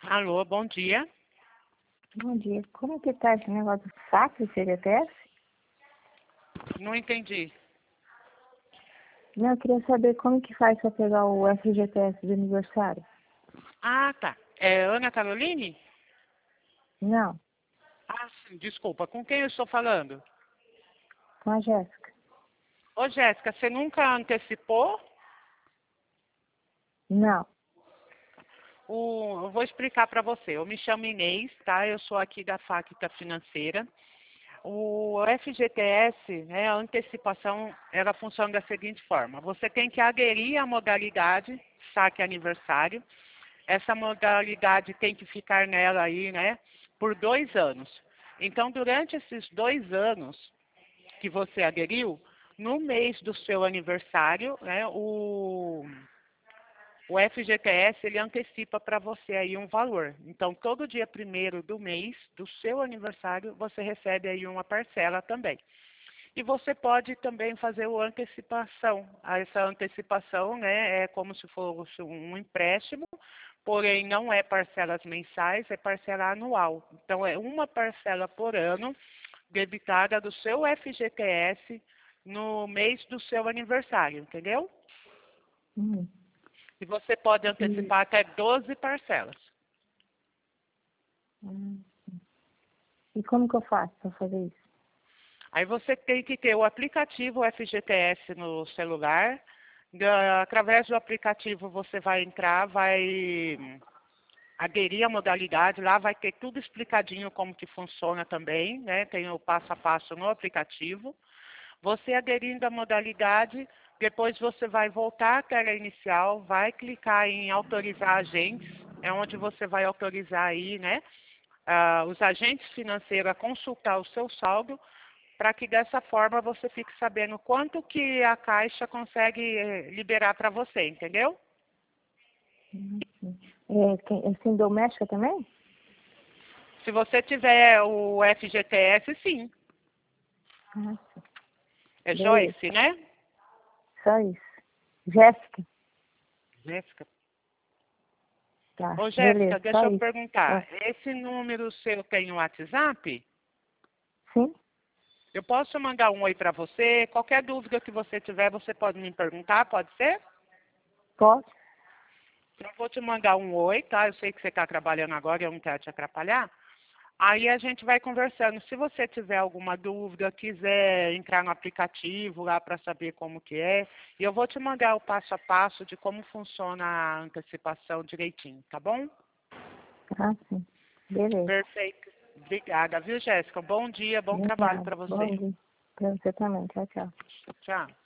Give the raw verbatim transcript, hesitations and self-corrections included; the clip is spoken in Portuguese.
Alô, bom dia. Bom dia. Como que tá esse negócio do saque do F G T S? Não entendi. Não, eu queria saber como que faz para pegar o F G T S de aniversário. Ah, tá. É Ana Caroline? Não, Ah, sim, desculpa. Com quem eu estou falando? com a Jéssica. Ô, Jéssica, você nunca antecipou? Não. O... Eu vou explicar para você. Eu me chamo Inês, tá? Eu sou aqui da Facta Financeira. O F G T S, né, a antecipação, ela funciona da seguinte forma. Você tem que aderir à modalidade saque aniversário. Essa modalidade tem que ficar nela aí, né, por dois anos. Então, durante esses dois anos que você aderiu, no mês do seu aniversário, né, o, o F G T S ele antecipa para você aí um valor. Então, todo dia primeiro do mês do seu aniversário, você recebe aí uma parcela também. E você pode também fazer a antecipação. Essa antecipação, né, é como se fosse um empréstimo, porém não é parcelas mensais, é parcela anual. Então, é uma parcela por ano debitada do seu F G T S no mês do seu aniversário, entendeu? Hum. E você pode E, antecipar até doze parcelas. hum, e como que eu faço para fazer isso? Aí você tem que ter o aplicativo F G T S no celular. Da- através do aplicativo você vai entrar, vai aderir à modalidade, lá vai ter tudo explicadinho como que funciona também, né? Tem o passo a passo no aplicativo. Você aderindo à modalidade, depois você vai voltar à tela inicial, vai clicar em autorizar agentes, é onde você vai autorizar aí, né, ah, os agentes financeiros a consultar o seu saldo, para que dessa forma você fique sabendo quanto que a Caixa consegue eh, liberar para você, entendeu? Hum, sim. É, tem, assim, doméstica também? Se você tiver o F G T S, sim. Ah, sim. É Beleza. Joyce, né? Só isso. Jéssica? Jéssica. Tá. Ô, Jéssica, Beleza, deixa só eu isso. perguntar. Tá. Esse número seu tem o WhatsApp? Sim? Eu posso mandar um oi para você? Qualquer dúvida que você tiver, você pode me perguntar, pode ser? Pode? Eu vou te mandar um oi, tá? Eu sei que você está trabalhando agora e eu não quero te atrapalhar. Aí a gente vai conversando. Se você tiver alguma dúvida, quiser entrar no aplicativo lá para saber como que é, e eu vou te mandar o passo a passo de como funciona a antecipação direitinho, tá bom? Ah, sim. Beleza. Perfeito. Obrigada, viu, Jéssica? Bom dia, bom trabalho Obrigada. para você. Bom dia. Para você também. Tchau, tchau. Tchau.